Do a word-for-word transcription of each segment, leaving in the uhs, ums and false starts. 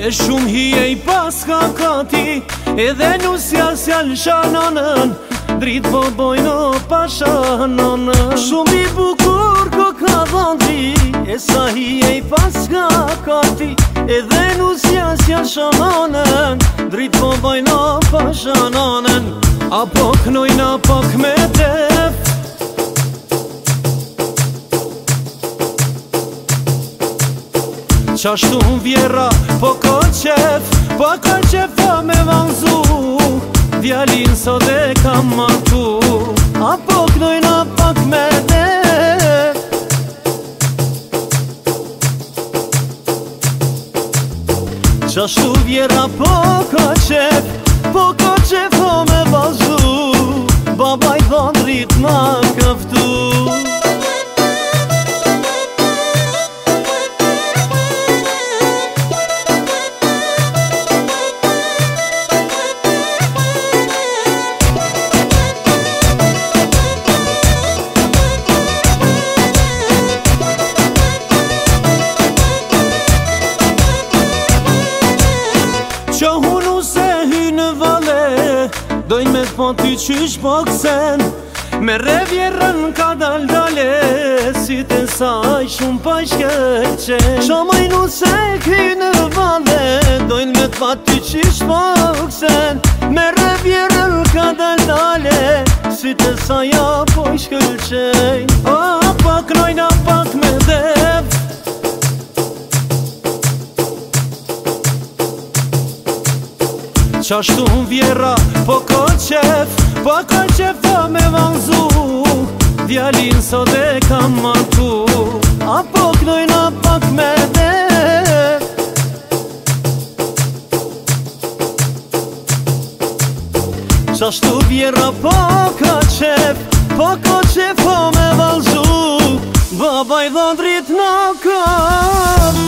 E shumë hije i pas ka kati, edhe nusja s'jall shanonën, dritë po bojnë o pashanonën. Shumë i bukur ko ka dhëndri, e sa hije i pas ka kati, edhe nusja s'jall shanonën, dritë po bojnë o pashanonën. Apo knojna pak me def, qashtu vjera po ka qef, po ka qef po me vanzu, djalin sot e kam matu. Apo knojna pak me def, qashtu vjera po ka qef, po ka qef po me vanzu, babaj dhëndrit ma këftu. Që hunu se hy në vale, dojnë me t'po ty qysh po kësen, me revjerën ka dal dale, si të saj shumë pa shkëqen. Që majnu se hy në vale, dojnë me t'po ty qysh po kësen, me revjerën ka dal dale, si të saj po shkëqen. O, pak nojna pak me dev, qashtu vjera po ka qef, po ka qef po me vanzu, djalin sot e kam matu. Apo knojna pak me def, qashtu vjera po ka qef, po ka qef po me vanzu, babaj dhëndrit na kam.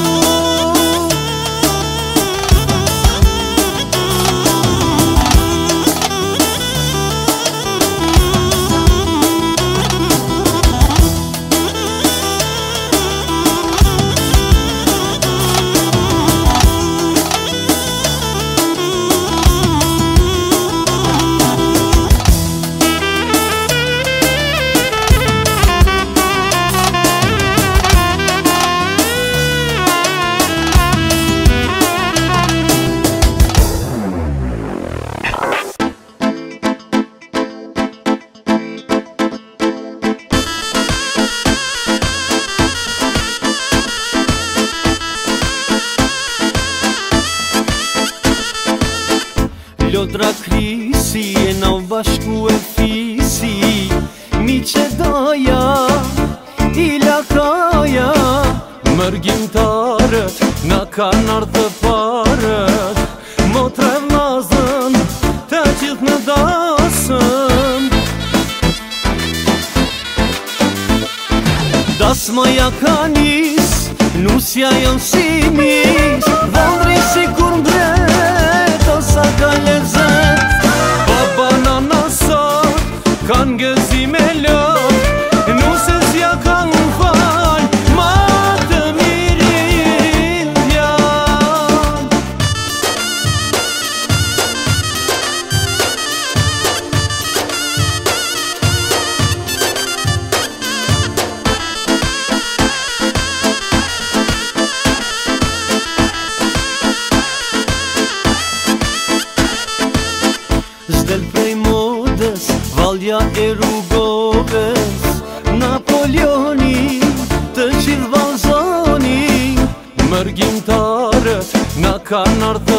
Lodra krisi e na u bashku e fisi, mi që doja, i lakaja, mërgjimtarët na kanë ardhë parët, motre vlazën të gjithë në dasën. Dasmaja ka nis, nusja janë si mis, dhëndri si kur mbret, sa ka lezet. Baba nana sot kanë gëzi me lot, nusës ja kanë fal, ma të mirin t'jan. Zdel prej modës, valja e rrugoves, Napoleoni të gjithë valzoni, mërgjimtarët na kanë ardhë